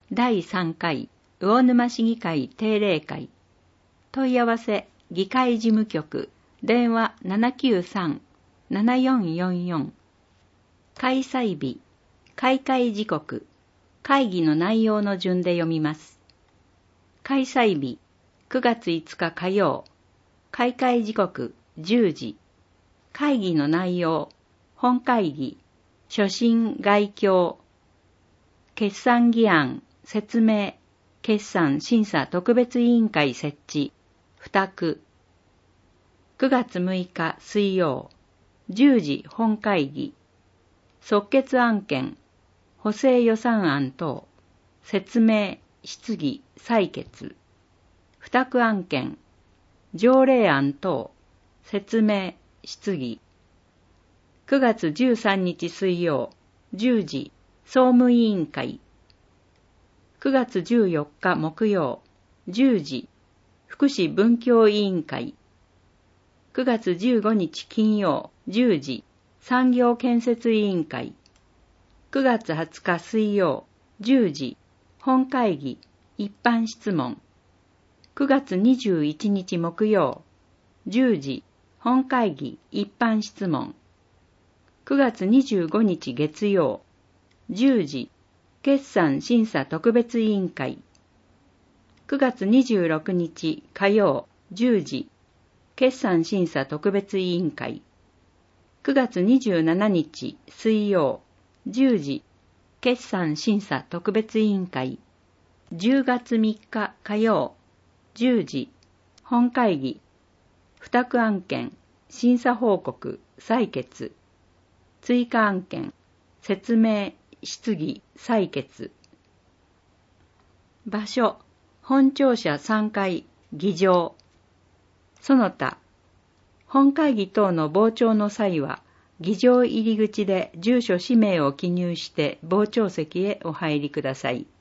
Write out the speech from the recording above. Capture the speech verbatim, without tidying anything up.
だいさんかい魚沼市議会定例会。問い合わせ議会事務局電話 ななきゅうさん ななよんよんよん。開催日、開会時刻、会議の内容の順で読みます。開催日、くがついつか火曜。開会時刻じゅうじ。会議の内容、本会議、所信概況、決算議案、説明、決算審査特別委員会設置、付託。くがつむいか水曜、じゅうじ本会議、即決案件、補正予算案等、説明、質疑、採決。付託案件、条例案等、説明、質疑。くがつじゅうさんにち水曜、じゅうじ、総務委員会。くがつじゅうよっか木曜、じゅうじ、福祉文教委員会。くがつじゅうごにち金曜、じゅうじ、産業建設委員会。くがつはつか水曜、じゅうじ、本会議、一般質問。くがつにじゅういちにち木曜、じゅうじ、本会議、一般質問。くがつにじゅうごにち月曜、じゅうじ、決算審査特別委員会。くがつにじゅうろくにち火曜、じゅうじ、決算審査特別委員会。くがつにじゅうしちにち水曜、じゅうじ、決算審査特別委員会。じゅうがつみっか火曜、じゅうじ、本会議、付託案件、審査報告、採決。追加案件、説明、質疑、採決。場所、本庁舎さんかい、議場。その他、本会議等の傍聴の際は、議場入り口で住所氏名を記入して傍聴席へお入りください。